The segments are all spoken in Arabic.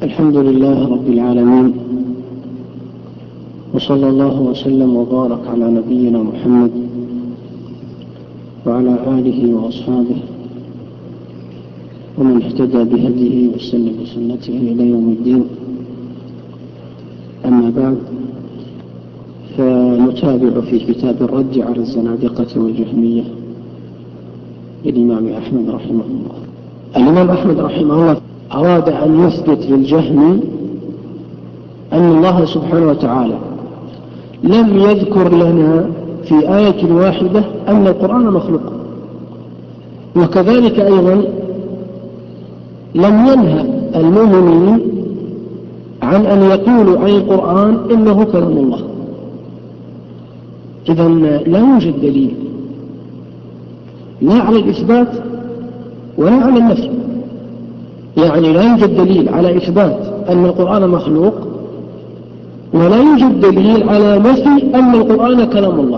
الحمد لله رب العالمين، وصلى الله وسلم وبارك على نبينا محمد وعلى آله وأصحابه ومن اهتدى بهديه واستنى بسنته إلى يوم الدين. أما بعد، فنتابع في كتاب الرد على الزنادقة والجهمية للإمام أحمد رحمه الله. الإمام أحمد رحمه الله أراد أن يثبت للجهم أن الله سبحانه وتعالى لم يذكر لنا في آية واحدة أن القرآن مخلوق، وكذلك أيضا لم ينهى المؤمنين عن أن يقولوا عن القرآن إنه كلام الله. إذن لا يوجد دليل لا على الإثبات ولا على النفي، يعني لا يوجد دليل على إثبات أن القرآن مخلوق، ولا يوجد دليل على نفي أن القرآن كلام الله.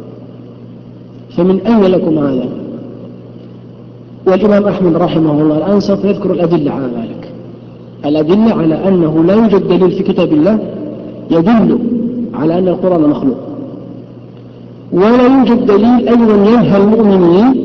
فمن أين لكم هذا؟ والإمام أحمد رحمه الله الآن سوف يذكر الأدلة على ذلك، الأدلة على أنه لا يوجد دليل في كتاب الله يدل على أن القرآن مخلوق، ولا يوجد دليل أيضا ينهى المؤمنين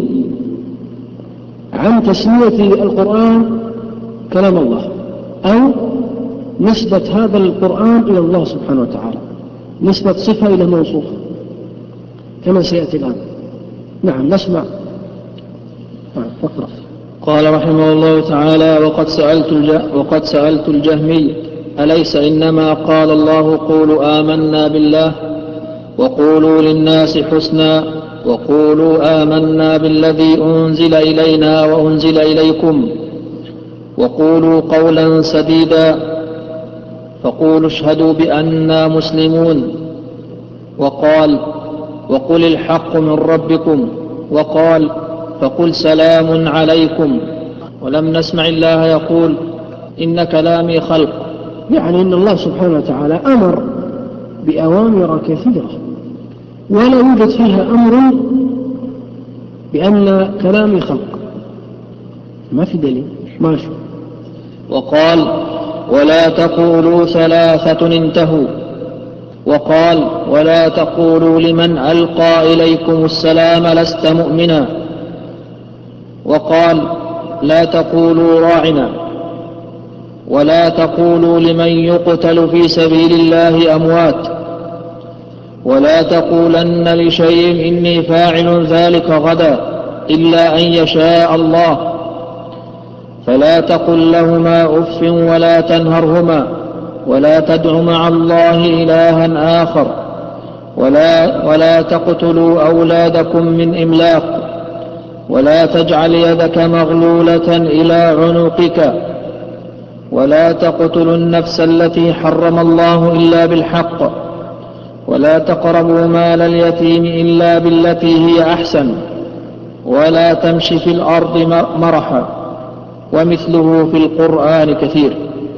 عن تسمية القرآن كلام الله أو نسبة هذا القرآن إلى الله سبحانه وتعالى، نسبة صفة إلى موصوف كما سيأتي الآن. نعم، نسمع. فقرأ. قال رحمه الله تعالى: وقد سألت الجهمي: أليس إنما قال الله قولوا آمنا بالله وقولوا للناس حسنا وقولوا آمنا بالذي أنزل إلينا وأنزل إليكم وقولوا قولا سديدا فقولوا اشهدوا بأننا مسلمون. وقال: وقل الحق من ربكم. وقال: فقل سلام عليكم. ولم نسمع الله يقول إن كلامي خلق. يعني إن الله سبحانه وتعالى أمر بأوامر كثيرة ولا يوجد فيها أمر بأن كلامي خلق، ما في دليل. ماشي. وقال: ولا تقولوا ثلاثة انتهوا. وقال: ولا تقولوا لمن ألقى إليكم السلام لست مؤمنا. وقال: لا تقولوا راعنا. ولا تقولوا لمن يقتل في سبيل الله أموات. ولا تقولن لشيء إني فاعل ذلك غدا إلا أن يشاء الله. فلا تقل لهما أف ولا تنهرهما ولا تدع مع الله إلها آخر. ولا تقتلوا أولادكم من إملاق. ولا تجعل يدك مغلولة إلى عنقك. ولا تقتلوا النفس التي حرم الله إلا بالحق. ولا تقربوا مال اليتيم إلا بالتي هي أحسن. ولا تمشي في الأرض مرحا. ومثله في القرآن كثير.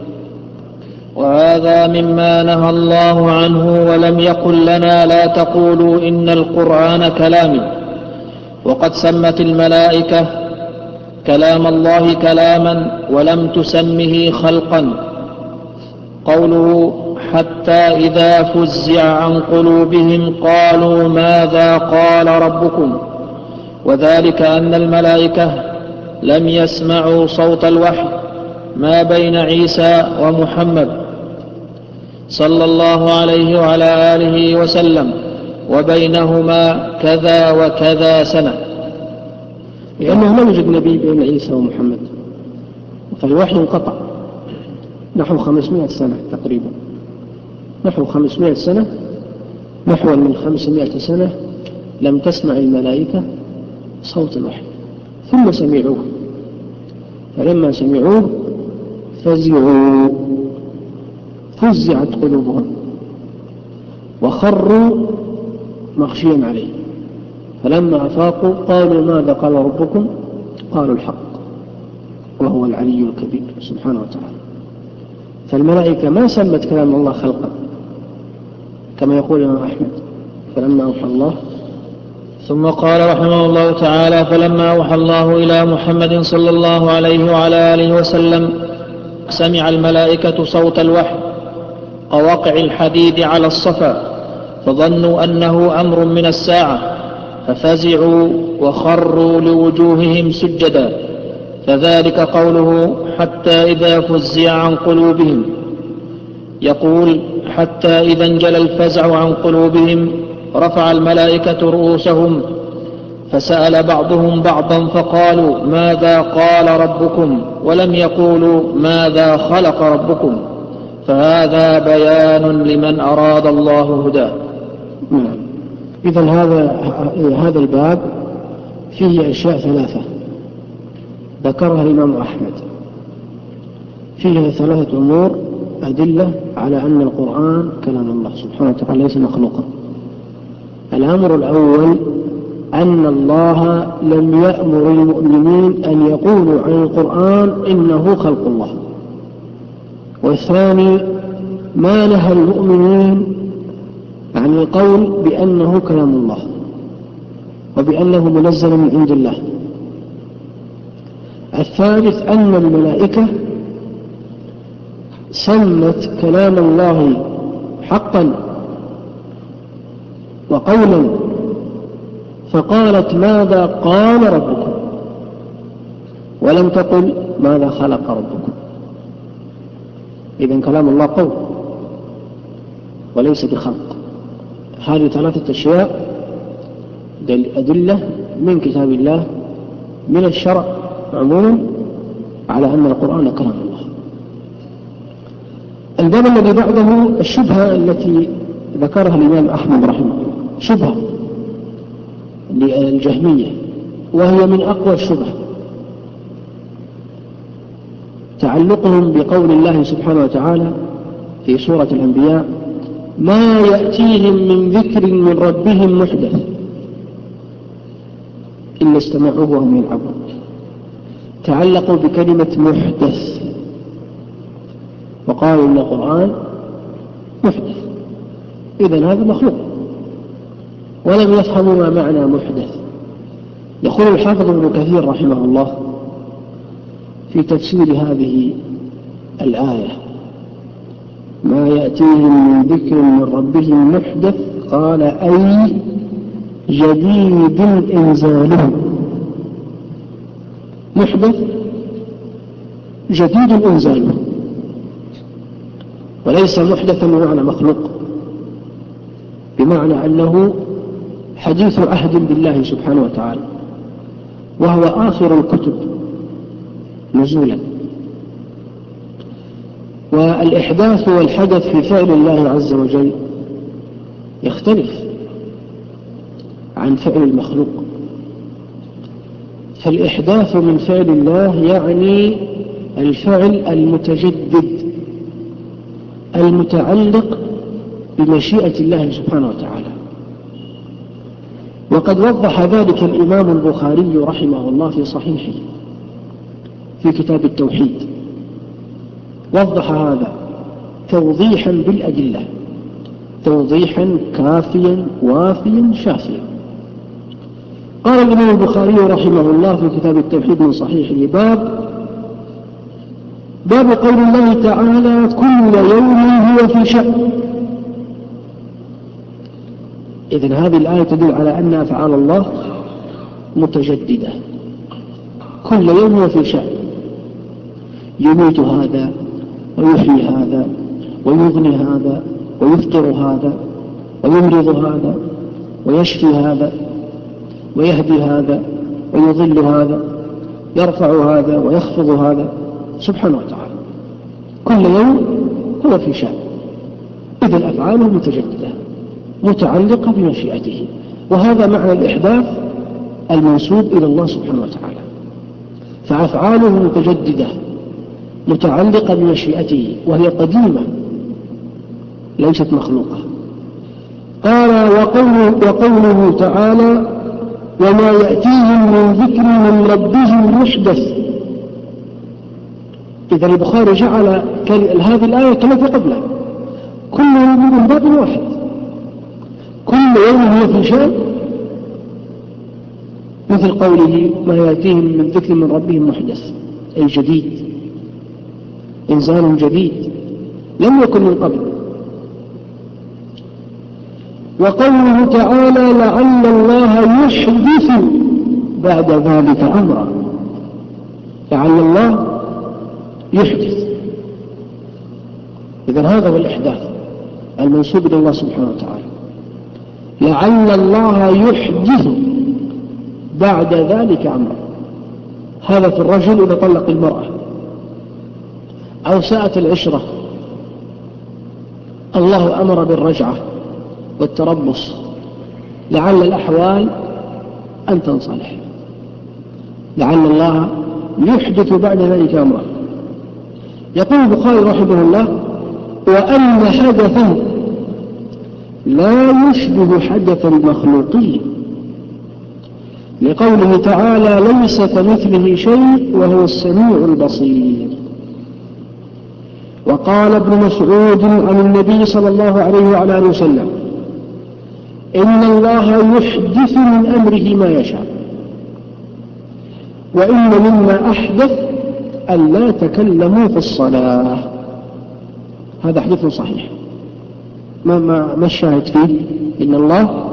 وهذا مما نهى الله عنه ولم يقل لنا لا تقولوا إن القرآن كلامي. وقد سمت الملائكة كلام الله كلاما ولم تسمه خلقا. قوله: حتى إذا فزع عن قلوبهم قالوا ماذا قال ربكم. وذلك أن الملائكة لم يسمعوا صوت الوحي ما بين عيسى ومحمد صلى الله عليه وعلى آله وسلم، وبينهما كذا وكذا سنة. لأنه لا يوجد نبي بين عيسى ومحمد، فالوحي انقطع نحو 500 سنة تقريبا، نحو 500 سنة، نحو من 500 سنة لم تسمع الملائكة صوت الوحي، ثم سمعوه، فلما سمعوه فزعوا، فزعت قلوبهم وخروا مغشيا عليه، فلما أفاقوا قالوا ماذا قال ربكم؟ قالوا الحق وهو العلي الكبير سبحانه وتعالى. فالملائكة ما سمت كلام الله خلقا كما يقول الإمام أحمد فلما أوحى الله. ثم قال رحمه الله تعالى: فلما أوحى الله إلى محمد صلى الله عليه وعلى آله وسلم سمع الملائكة صوت الوحي كوقع الحديد على الصفا، فظنوا أنه أمر من الساعة، ففزعوا وخروا لوجوههم سجدا. فذلك قوله حتى إذا فزع عن قلوبهم. يقول حتى إذا انجلى الفزع عن قلوبهم رفع الملائكة رؤوسهم، فسأل بعضهم بعضا فقالوا ماذا قال ربكم، ولم يقولوا ماذا خلق ربكم. فهذا بيان لمن أراد الله هداه. إذن هذا الباب فيه أشياء ثلاثة ذكرها الإمام أحمد، فيه ثلاثة أمور أدلة على أن القرآن كلام الله سبحانه وتعالى ليس مخلوقا. الأمر الأول أن الله لم يأمر المؤمنين أن يقولوا عن القرآن إنه خلق الله. والثاني ما نهى المؤمنين عن القول بأنه كلام الله وبأنه منزل من عند الله. الثالث أن الملائكة سمت كلام الله حقا وقولا، فقالت ماذا قال ربكم، ولم تقل ماذا خلق ربكم. إذن كلام الله قول وليس بخلق. هذه ثلاثة أشياء أدلة من كتاب الله من الشرع عموما على أن القرآن كلام الله. الباب الذي بعده الشبهة التي ذكرها الإمام أحمد رحمه الله، شبهة للجهمية، وهي من أقوى الشبه، تعلقهم بقول الله سبحانه وتعالى في سورة الأنبياء ما يأتيهم من ذكر من ربهم محدث إلا استمعوه وهم يلعبون. تعلقوا بكلمة محدث وقالوا إن القرآن محدث، إذن هذا مخلوق، ولم يفهموا ما معنى محدث. يقول الحافظ ابن كثير رحمه الله في تفسير هذه الآية ما يأتيهم من ذكر من ربهم محدث، قال أي جديد إنزاله. محدث جديد إنزاله، وليس محدثا بمعنى مخلوق، بمعنى أنه حديث عهد بالله سبحانه وتعالى، وهو آخر الكتب نزولا. والإحداث والحدث في فعل الله عز وجل يختلف عن فعل المخلوق. فالإحداث من فعل الله يعني الفعل المتجدد المتعلق بمشيئة الله سبحانه وتعالى. وقد وضح ذلك الإمام البخاري رحمه الله في صحيحه في كتاب التوحيد، وضح هذا توضيحا بالأدلة، توضيحا كافيا وافيا شافيا. قال الإمام البخاري رحمه الله في كتاب التوحيد من صحيحه باب قول الله تعالى كل يوم هو في شأن. إذن هذه الآية تدل على أن أفعال الله متجددة، كل يوم هو في شأن، يميت هذا ويحيي هذا ويغني هذا ويفطر هذا ويمرض هذا ويشفي هذا ويهدي هذا ويضل هذا، يرفع هذا ويخفض هذا سبحانه وتعالى. كل يوم هو في شأن، إذن أفعاله متجددة متعلقة بمشيئته، وهذا معنى الإحداث المنسوب إلى الله سبحانه وتعالى. فأفعاله متجددة متعلقة بمشيئته وهي قديمة ليست مخلوقة. قال وقوله تعالى وما يأتيهم من ذكر من ربهم محدث. إذا البخاري جعل هذه الآية كالتي قبلها كل يوم من باب واحد، كل يوم هو في شأن، مثل قوله ما يأتيهم من ذكر من ربهم محدث أي جديد. إنزال جديد لم يكن من قبل. وقوله تعالى لعل الله يحدث بعد ذلك أمرا، لعل الله يحدث، إذن هذا هو الإحداث المنسوب إلى الله سبحانه وتعالى، لعل الله يحدث بعد ذلك أمرا. هذا في الرجل إذا طلق المرأة أو ساءت العشرة، الله أمر بالرجعة والتربص لعل الأحوال أن تنصلح، لعل الله يحدث بعد ذلك أمرا. يقول البخاري رحمه الله وأن حدثا لا يشبه حدث المخلوقين، لقوله تعالى ليس كمثله شيء وهو السميع البصير. وقال ابن مسعود عن النبي صلى الله عليه وعلى آله وسلم إن الله يحدث من أمره ما يشاء، وإن مما أحدث أن لا تكلموا في الصلاة. هذا حديث صحيح. ما الشاهد فيه؟ إن الله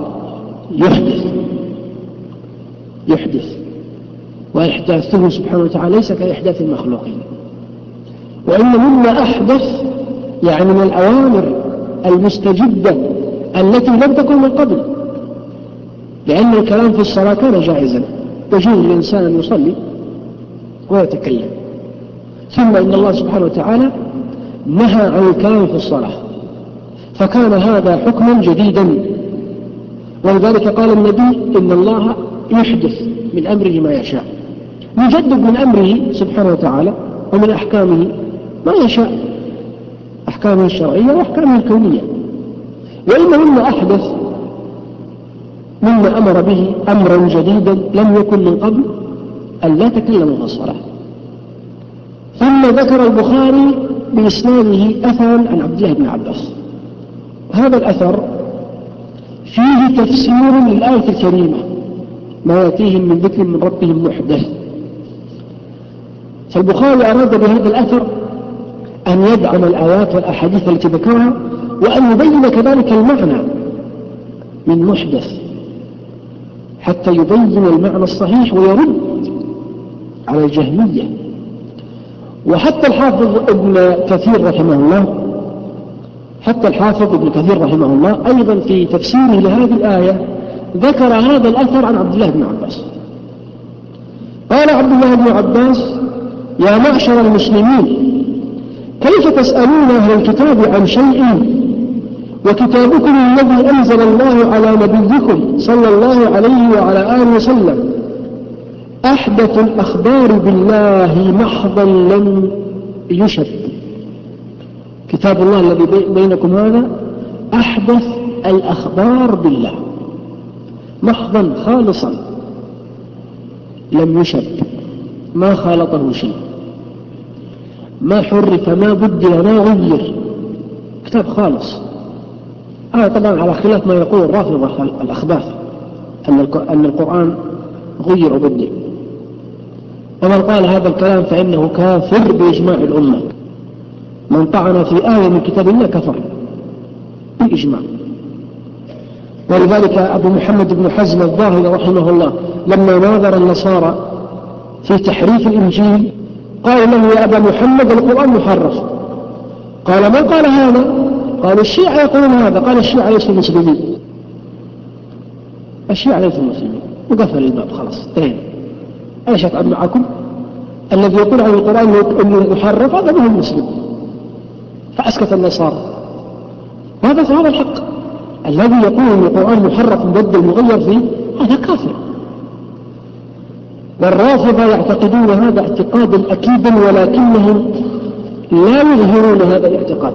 يحدث وإحداثه سبحانه وتعالى ليس كإحداث المخلوقين. وإن مما أحدث يعني من الأوامر المستجدة التي لم تكن من قبل، لأن الكلام في الصلاة كان جائزا، يجوز للإنسان أن يصلي ويتكلم، ثم إن الله سبحانه وتعالى نهى عن الكلام في الصلاة، فكان هذا حكما جديدا. ولذلك قال النبي إن الله يحدث من أمره ما يشاء، يجدد من أمره سبحانه وتعالى ومن أحكامه ما يشاء، أحكامه الشرعية وأحكامه الكونية. وإن مما أحدث مما أمر به أمرا جديدا لم يكن من قبل أن لا تكلموا في الصلاة. ثم ذكر البخاري بإسناده أثرا عن عبد الله بن عباس. هذا الأثر فيه تفسير للآية الكريمة ما يأتيهم من ذكر من ربهم محدث. فالبخاري أراد بهذا الأثر أن يدعم الآيات والأحاديث التي ذكرها، وأن يبين كذلك المعنى من محدث حتى يبين المعنى الصحيح ويرد على الجهمية. وحتى الحافظ ابن كثير رحمه الله أيضا في تفسيره لهذه الآية ذكر هذا الأثر عن عبد الله بن عباس. قال عبد الله بن عباس يا معشر المسلمين كيف تسألون أهل الكتاب عن شيء وكتابكم الذي أنزل الله على نبيكم صلى الله عليه وعلى آله وسلم أحدث الأخبار بالله محضا لم يشد. كتاب الله الذي بينكم هذا أحدث الأخبار بالله محضا خالصا لم يشد، ما خالطه شيء، ما حرف ما بدل ما غير، كتاب خالص. هذا طبعا على خلاف ما يقول الرافضة الأخباث أن القرآن غير وبدل، ومن قال هذا الكلام فإنه كافر بإجماع الأمة. من طعن في آية من كتاب الله كفر بالإجماع. ولذلك أبو محمد بن حزم الظاهري رحمه الله لما ناظر النصارى في تحريف الإنجيل قال له يا أبا محمد القرآن محرف. قال من قال هذا؟ قال الشيعة يقولون هذا. قال الشيعة ليسوا مسلمين، الشيعة ليسوا مسلمين، وقفل الباب خلاص انتهينا. ايش افعل معكم؟ الذي يقول عن القرآن انه محرف هذا ما هو مسلم. فاسكت النصارى. هذا الحق. الذي يقول ان القرآن محرف مبدل مغير فيه هذا كافر. والرافضة يعتقدون هذا اعتقادا اكيدا ولكنهم لا يظهرون هذا الاعتقاد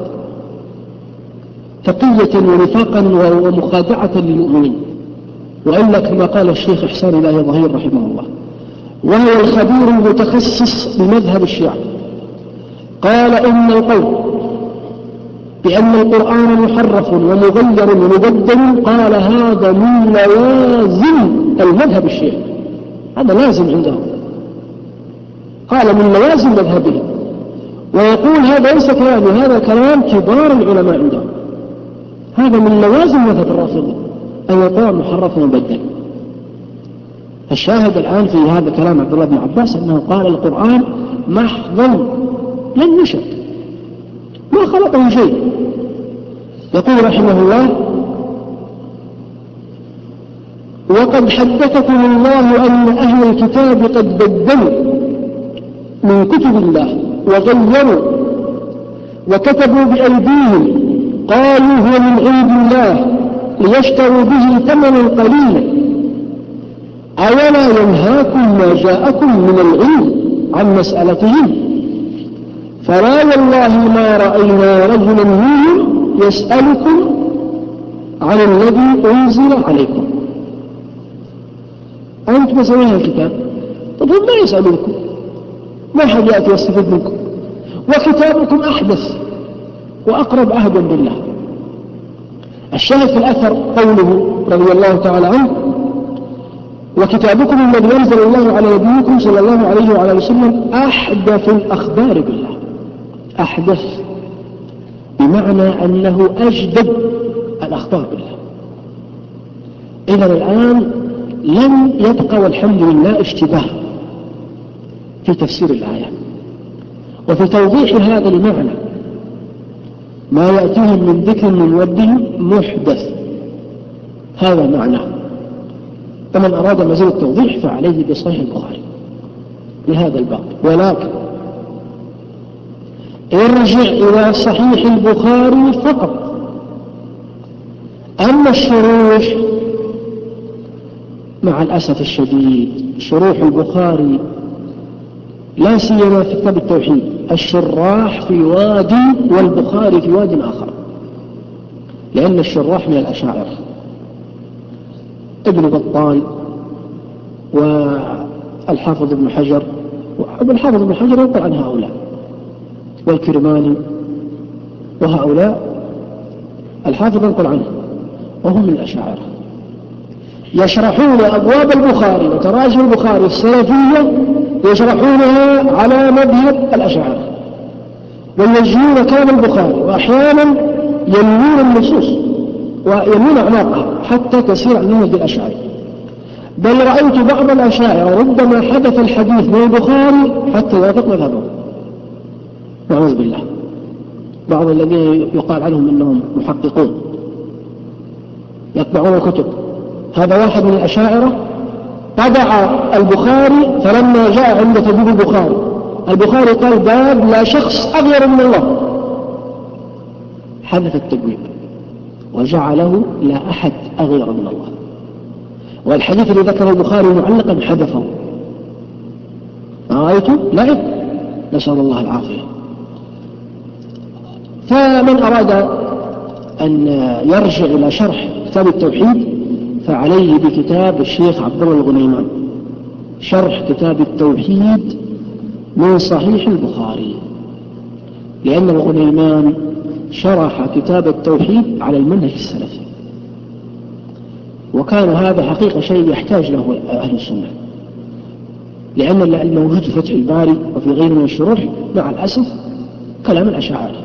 تقية ونفاقا ومخادعة للمؤمنين. وإلا كما قال الشيخ إحسان الله ظهير رحمه الله وهو الخبير المتخصص بمذهب الشيعة، قال إن القول بأن القرآن محرف ومغير ومبدل قال هذا من لوازم المذهب الشيعي، هذا لازم عندهم، قال من لوازم مذهبهم. ويقول هذا ليس كلامي، هذا كلام كبار العلماء عندهم. هذا من لوازم مذهب الرافضة أن يقول محرف ومبدل. الشاهد الآن في هذا كلام عبد الله بن عباس أنه قال القرآن محض لم يشد ما خلقه شيء. يقول رحمه الله: وقد حدثكم الله أن أهل الكتاب قد بدلوا من كتب الله وغيروا وكتبوا بأيديهم قالوا هو من عند الله ليشتروا به ثمنا قليلا. أولا ينهاكم ما جاءكم من العلم عن مسألتهم؟ فلا والله ما رأينا رجلا منهم يسألكم عن الذي أنزل عليكم. أنتم مسؤولين الكتاب، طب هم لا يسألونكم، ما حد يأتي يستفيد منكم، وكتابكم أحدث وأقرب عهدا بالله. الشاهد في الأثر قوله رضي الله تعالى عنه: وكتابكم الذي أنزل الله على نبيكم صلى الله عليه وعلى وسلم أحدث الأخبار بالله. أحدث بمعنى أنه أجدد الأخبار بالله. إذن الآن لم يبقى والحمد لله اشتباه في تفسير الآية وفي توضيح هذا المعنى. ما يأتيهم من ذكر من ربهم محدث، هذا معناه. فمن أراد مزيد التوضيح فعليه بصحيح البخاري لهذا الباب. ولكن ارجع إلى صحيح البخاري فقط. أما الشروح مع الأسف الشديد شروح البخاري لا سيما في كتاب التوحيد الشراح في وادي والبخاري في واد آخر، لأن الشراح من الأشاعرة ابن بطال والحافظ ابن حجر، والحافظ ابن حجر يقول عن هؤلاء، والكرماني وهؤلاء الحافظ يقول عنه، وهم من الأشاعرة يشرحون أبواب البخاري وتراجم البخاري السلفية يشرحونها على مذهب الأشاعرة ويوجهون كلام البخاري، وأحيانا ينمون النصوص وينمون أعناقها حتى تسير عن منهج الأشاعرة. بل رأيت بعض الأشاعرة ربما حدث الحديث من البخاري حتى يوافق مذهبه، نعوذ بالله. بعض الذين يقال عنهم أنهم محققون يطبعون الكتب، هذا واحد من الأشاعرة طبع البخاري، فلما جاء عند تدوين البخاري قال باب لا شخص أغير من الله، حدث التدوين وجعله لا أحد أغير من الله. والحديث الذي ذكر البخاري معلقا حذفه. رأيته لعب، نسأل الله العافية. فمن أراد أن يرجع إلى شرح كتاب التوحيد فعليه بكتاب الشيخ عبد الله الغنيمان، شرح كتاب التوحيد من صحيح البخاري، لأن الغنيمان شرح كتاب التوحيد على المنهج السلفي، وكان هذا حقيقة شيء يحتاج له أهل السنة، لأن الموجود في فتح الباري وفي غيره من الشروح مع الأسف كلام الأشاعرة.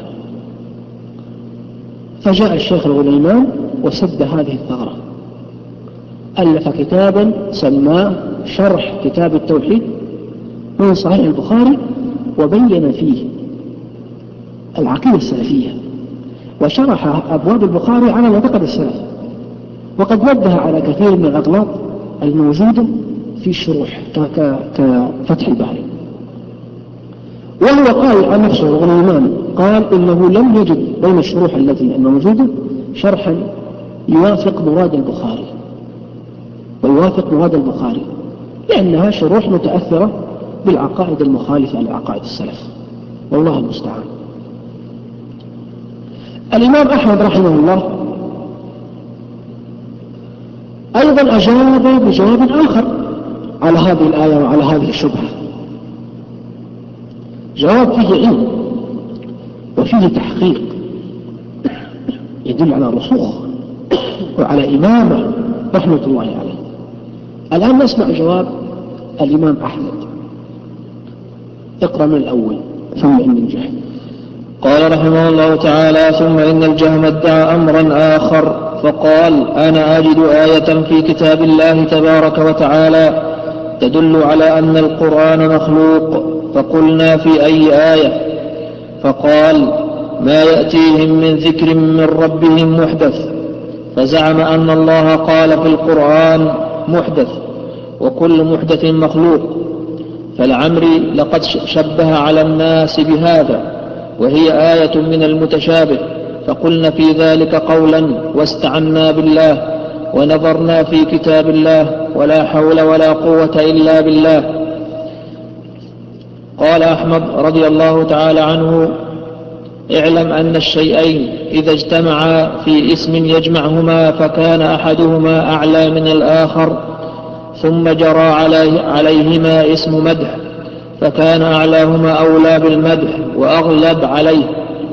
فجاء الشيخ الغنيمان وسد هذه الثغرة، ألف كتابا سماه شرح كتاب التوحيد من صحيح البخاري، وبين فيه العقيدة السلفية وشرح أبواب البخاري على معتقد السلف، وقد نبه على كثير من الأغلاط الموجودة في الشروح كفتح الباري. وهو قال عن نفسه الغنيمان قال إنه لم يجد بين الشروح التي موجودة شرحا يوافق مراد البخاري ويوافق مراد البخاري، لأنها شروح متأثرة بالعقائد المخالفة لعقائد السلف، والله المستعان. الإمام أحمد رحمه الله أيضا أجاب بجواب آخر على هذه الآية وعلى هذه الشبهة، جواب فيه علم وفيه تحقيق يدل على رسوخ وعلى إمامة رحمة الله عليه. الآن نسمع جواب الإمام أحمد. اقرأ من الأول. ثم إن الجهم. قال رحمه الله تعالى: ثم إن الجهم ادعى أمرا آخر فقال: أنا أجد آية في كتاب الله تبارك وتعالى تدل على أن القرآن مخلوق. فقلنا: في أي آية؟ فقال: ما يأتيهم من ذكر من ربهم محدث. فزعم أن الله قال في القرآن محدث، وكل محدث مخلوق. فلعمري لقد شبه على الناس بهذا، وهي آية من المتشابه. فقلنا في ذلك قولا واستعنا بالله ونظرنا في كتاب الله ولا حول ولا قوة إلا بالله. قال أحمد رضي الله تعالى عنه: اعلم أن الشيئين إذا اجتمعا في اسم يجمعهما فكان أحدهما أعلى من الآخر ثم جرى عليهما اسم مدح فكان أعلاهما أولى بالمدح وأغلب عليه،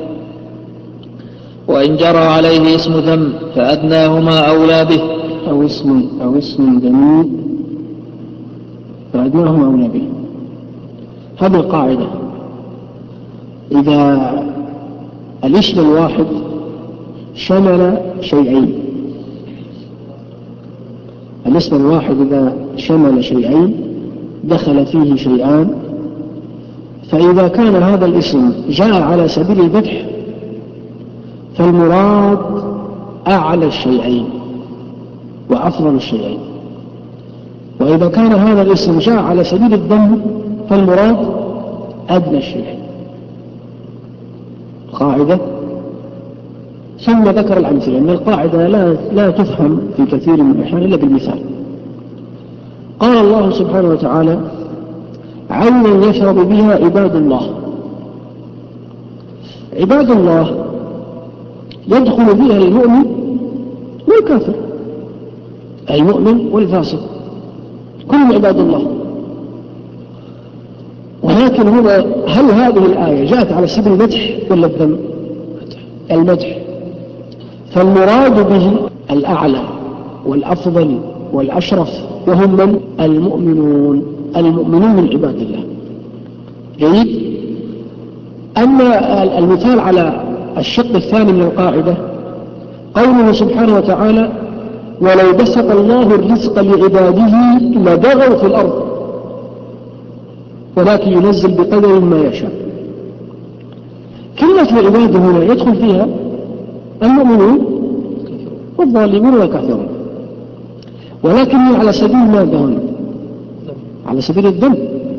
وإن جرى عليه اسم ذم فأدناهما أولى به، أو اسم ذميم فأدناهما أولى به. هذه القاعدة: إذا الاسم الواحد شمل شيئين، الاسم الواحد إذا شمل شيئين دخل فيه شيئان، فإذا كان هذا الاسم جاء على سبيل الفتح فالمراد أعلى الشيئين وأفضل الشيئين، وإذا كان هذا الاسم جاء على سبيل الذم فالمراد أدنى الشيئين. قاعدة. ثم ذكر الأمثلة، أن القاعدة لا تفهم في كثير من الأحيان إلا بالمثال. قال الله سبحانه وتعالى: عينا يشرب بها عباد الله. عباد الله يدخل فيها المؤمن والكافر، المؤمن والفاسق، كلهم عباد الله. ولكن هنا هل هذه الآية جاءت على سبيل المدح ولا الذم؟ المدح. فالمراد به الأعلى والأفضل والأشرف، وهم من؟ المؤمنون من عباد الله. جيد. أما المثال على الشق الثاني من القاعدة قوله سبحانه وتعالى: ولو بسط الله الرزق لعباده لبغوا في الأرض ولكن ينزل بقدر ما يشاء. كلمة عباده هنا يدخل فيها المؤمنون والظالمون والكافرون، ولكن على سبيل ماذا هنا؟ على سبيل الذم.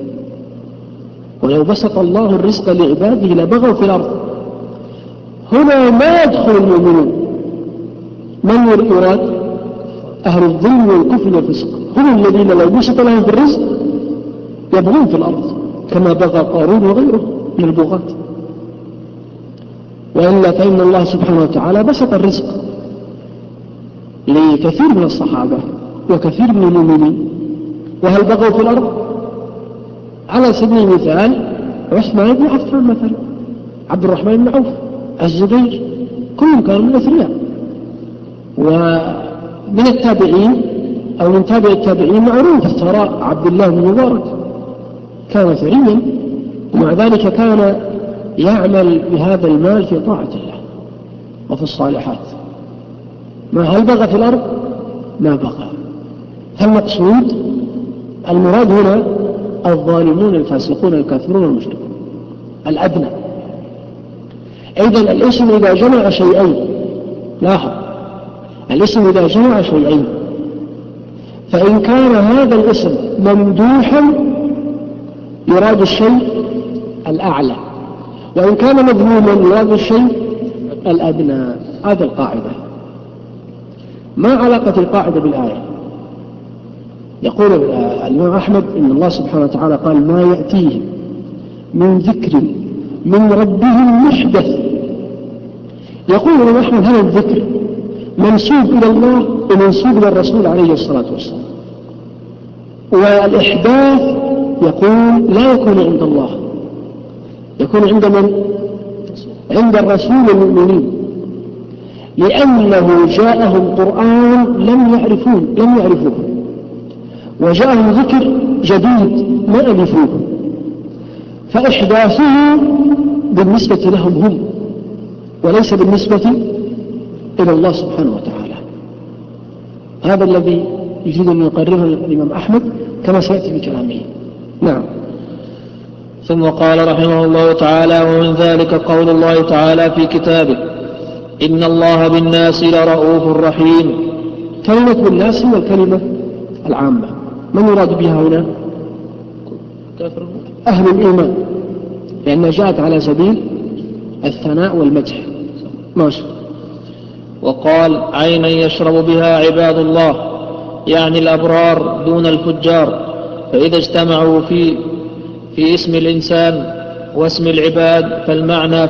ولو بسط الله الرزق لعباده لبغوا في الأرض. هنا ما يدخل المؤمنون، من يراد؟ أهل الظلم والكفر والفسق، هم الذين لو بسط لهم في الرزق يبغون في الأرض كما بغى قارون وغيره من البغاة. وإلا فإن الله سبحانه وتعالى بسط الرزق لكثير من الصحابة وكثير من المؤمنين، وهل بغوا في الأرض؟ على سبيل المثال عثمان بن عفان مثلا، عبد الرحمن بن عوف، الزبير، كلهم كانوا من الأثرياء. ومن التابعين أو من تابع التابعين معروف الثراء، عبد الله بن مبارك كان ثريا ومع ذلك كان يعمل بهذا المال في طاعة الله وفي الصالحات. ما هل بغى في الأرض؟ ما بغى. فالمقصود المراد هنا الظالمون الفاسقون الكافرون المشركون الأدنى. أيضا الاسم إذا جمع شيئين، لاحظ الاسم إذا جمع شيئين فإن كان هذا الاسم ممدوحا يراد الشيء الأعلى، وإن كان مذموما يراد الشيء الأدنى. هذا القاعدة. ما علاقة القاعدة بالآية؟ يقول الإمام أحمد إن الله سبحانه وتعالى قال: ما يأتيهم من ذكر من ربهم محدث. يقول الإمام أحمد هذا الذكر منسوب إلى الله ومنسوب إلى الرسول عليه الصلاة والسلام، والإحداث يقول لا يكون عند الله، يكون عند من؟ عند الرسول والمؤمنين، لأنه جاءهم قرآن لم يعرفوه، وجاءهم ذكر جديد ما ألفوه، فإحداثه بالنسبة لهم هم وليس بالنسبة إلى الله سبحانه وتعالى. هذا الذي يريد أن يقرره الإمام أحمد كما سيأتي بكلامه. نعم. ثم قال رحمه الله تعالى: ومن ذلك قول الله تعالى في كتابه: إن الله بالناس لرؤوف رحيم. كلمة بالناس هو الكلمة العامة. من يراد بها هنا؟ أهل الإيمان، لأنها جاءت على سبيل الثناء والمدح. ماشي. وقال: عينا يشرب بها عباد الله، يعني الأبرار دون الفجار، فإذا اجتمعوا في اسم الإنسان واسم العباد فالمعنى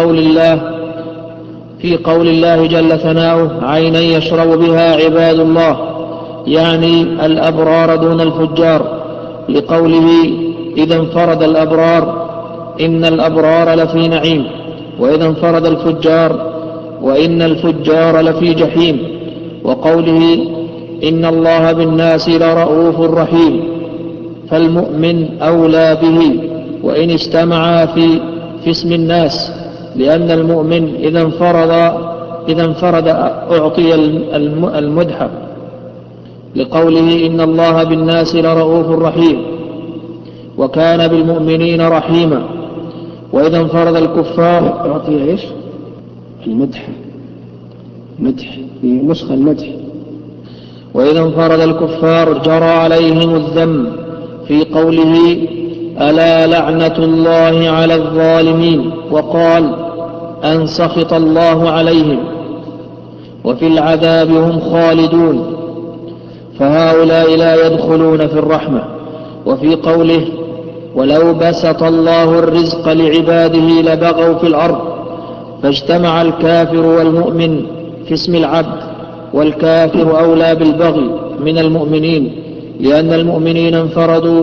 في قول الله جل ثناؤه: عينا يشرب بها عباد الله، يعني الأبرار دون الفجار، لقوله: إذا انفرد الأبرار إن الأبرار لفي نعيم، وإذا انفرد الفجار وإن الفجار لفي جحيم، وقوله: إن الله بالناس لرؤوف رحيم، فالمؤمن أولى به وإن اجتمعا في اسم الناس، لأن المؤمن إذا انفرد أعطي المدحة، لقوله: إن الله بالناس لرؤوف رحيم، وكان بالمؤمنين رحيما. وإذا انفرد الكفار أعطي إيش؟ المدح في نسخة المدح. وإذا انفرد الكفار جرى عليهم الذم، في قوله: ألا لعنة الله على الظالمين، وقال: أن سخط الله عليهم وفي العذاب هم خالدون، فهؤلاء لا يدخلون في الرحمة. وفي قوله: ولو بسط الله الرزق لعباده لبغوا في الأرض، فاجتمع الكافر والمؤمن في اسم العبد، والكافر أولى بالبغي من المؤمنين، لأن المؤمنين انفردوا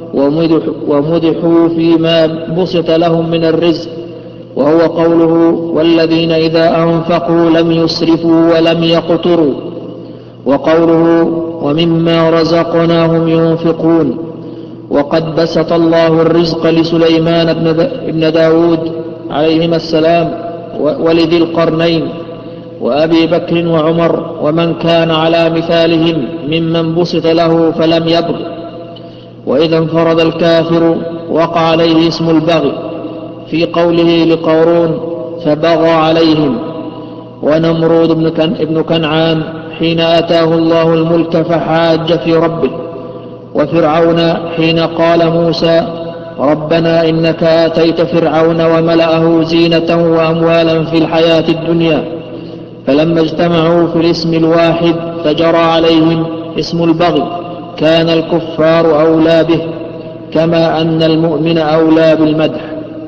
ومدحوا فيما بسط لهم من الرزق، وهو قوله: والذين إذا أنفقوا لم يسرفوا ولم يقتروا، وقوله: ومما رزقناهم ينفقون. وقد بسط الله الرزق لسليمان بن داود عليهما السلام ولذي القرنين وأبي بكر وعمر ومن كان على مثالهم ممن بسط له فلم يبغ. وإذا انفرد الكافر وقع عليه اسم البغي، في قوله لقارون: فبغى عليهم. ونمرود بن كنعان حين آتاه الله الملك فحاج في ربه. وفرعون حين قال موسى: ربنا إنك آتيت فرعون وملأه زينة وأموالا في الحياة الدنيا. فلما اجتمعوا في الاسم الواحد فجرى عليهم اسم البغي، كان الكفار أولى به، كما أن المؤمن أولى بالمدح.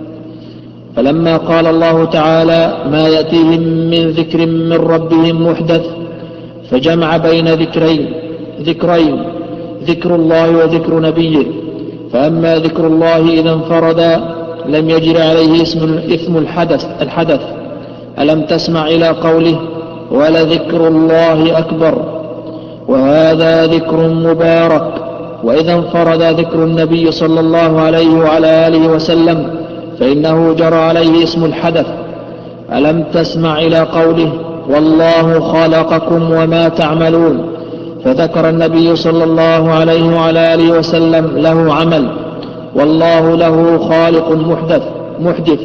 فلما قال الله تعالى: ما يأتيهم من ذكر من ربهم محدث، فجمع بين ذكرين: ذكر الله وذكر نبيه. فأما ذكر الله إذا انفرد لم يجر عليه اسم الحدث. ألم تسمع إلى قوله: ولذكر الله أكبر، وهذا ذكر مبارك. وإذا انفرد ذكر النبي صلى الله عليه وعلى آله وسلم فإنه جرى عليه اسم الحدث. ألم تسمع إلى قوله: والله خلقكم وما تعملون، فذكر النبي صلى الله عليه وعلى آله وسلم له عمل، والله له خالق محدث.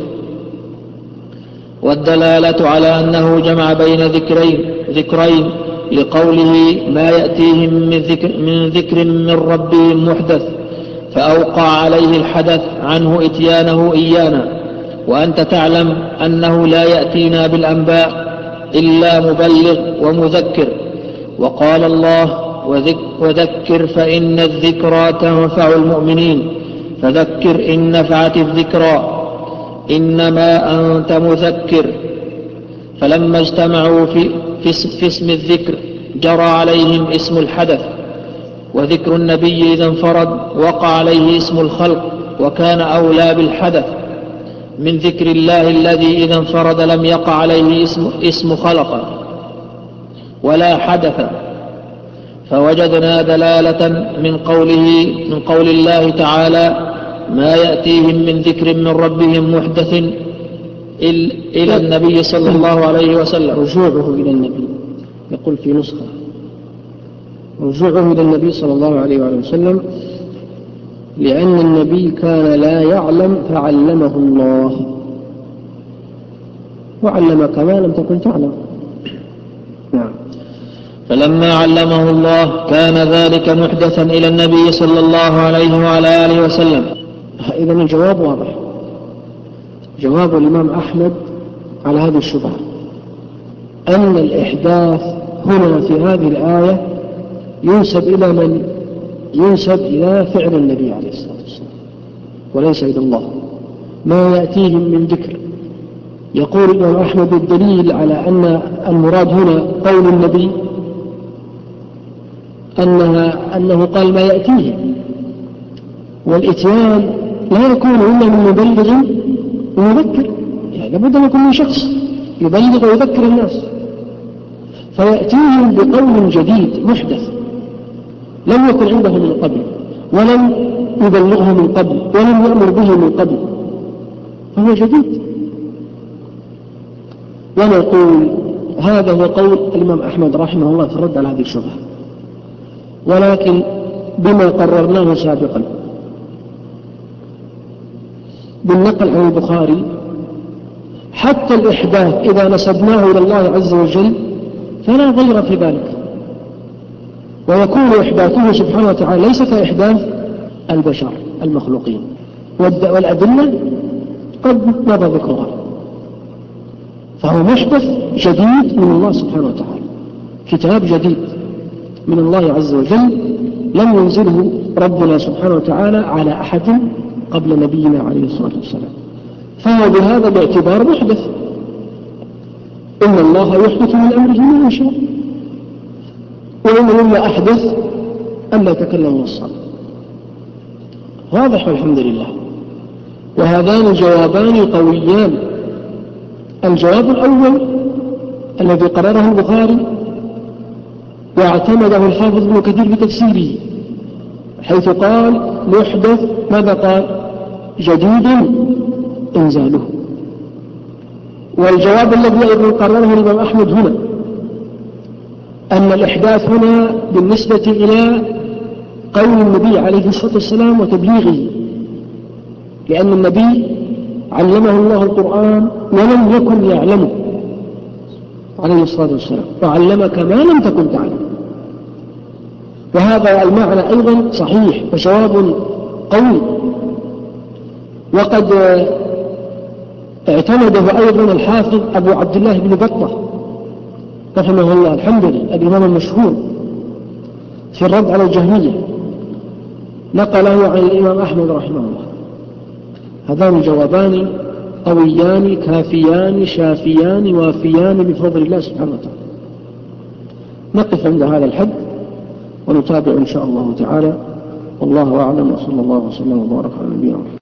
والدلالة على أنه جمع بين ذكرين لقوله: ما يأتيهم من ذكر من ربهم محدث، فأوقع عليه الحدث عنه إتيانه إيانا. وأنت تعلم أنه لا يأتينا بالأنباء إلا مبلغ ومذكر. وقال الله: وذكر فإن الذكرى تنفع المؤمنين، فذكر إن نفعت الذكرى، إنما أنت مذكر. فلما اجتمعوا في اسم الذكر جرى عليهم اسم الحدث. وذكر النبي إذا انفرد وقع عليه اسم الخلق، وكان أولى بالحدث من ذكر الله الذي إذا انفرد لم يقع عليه اسم خلق ولا حدث. فوجدنا دلالة من قول الله تعالى: ما يأتيهم من ذكر من ربهم محدث إلى النبي صلى الله عليه وسلم. رجوعه إلى النبي، يقول في نسخة رجوعه إلى النبي صلى الله عليه وسلم، لأن النبي كان لا يعلم فعلمه الله، وعلمك ما لم تكن تعلم. نعم. فلما علمه الله كان ذلك محدثا إلى النبي صلى الله عليه وعلى آله وسلم. إذن الجواب واضح، جواب الإمام أحمد على هذه الشبهة أن الإحداث هنا في هذه الآية ينسب إلى من؟ ينسب إلى فعل النبي عليه الصلاة والسلام وليس إلى الله. ما يأتيهم من ذكر، يقول الإمام أحمد الدليل على أن المراد هنا قول النبي أنه قال ما يأتيهم، والإتيان لا يكون إلا من مبلغ ومذكر، يعني لابد أن يكون من شخص يبلغ ويذكر الناس، فيأتيهم بقول جديد محدث لم يكن عنده من قبل، ولم يبلغه من قبل، ولم يأمر به من قبل، فهو جديد. ونقول هذا هو قول الإمام أحمد رحمه الله في الرد على هذه الشبهة، ولكن بما قررناه سابقا بالنقل عن البخاري، حتى الإحداث إذا نسبناه إلى الله عز وجل فلا ضير في ذلك، ويكون إحداثه سبحانه وتعالى ليس كإحداث البشر المخلوقين، والأدلة قد مضى ذكرها، فهو محدث جديد من الله سبحانه وتعالى، كتاب جديد من الله عز وجل لم ينزله ربنا سبحانه وتعالى على أحد قبل نبينا عليه الصلاة والسلام، فهو بهذا باعتبار محدث. إن الله يحدث من أمره ما يشاء، وإن مما أحدث أن لا يتكلم الصلاة. واضح والحمد لله. وهذان جوابان قويان. الجواب الأول الذي قرره البخاري واعتمده الحافظ ابن كثير في تفسيره، حيث قال محدث، ماذا قال؟ جديد إنزاله. والجواب الذي أيضا قرره الإمام أحمد هنا أن الإحداث هنا بالنسبة إلى قول النبي عليه الصلاة والسلام وتبليغه، لأن النبي علمه الله القرآن ولم يكن يعلمه عليه الصلاة والسلام، وعلمك ما لم تكن تعلم. وهذا المعنى أيضا صحيح وجواب قوي، وقد اعتمده أيضا الحافظ أبو عبد الله بن بطة رحمه الله الحنبلي الإمام المشهور في الرد على الجهمية، نقله عن الإمام أحمد رحمه الله. هذان جوابان قويان كافيان شافيان وافيان بفضل الله سبحانه وتعالى. نقف عند هذا الحد ونتابع إن شاء الله تعالى، والله أعلم، وصلى الله وسلم وبارك على نبينا محمد.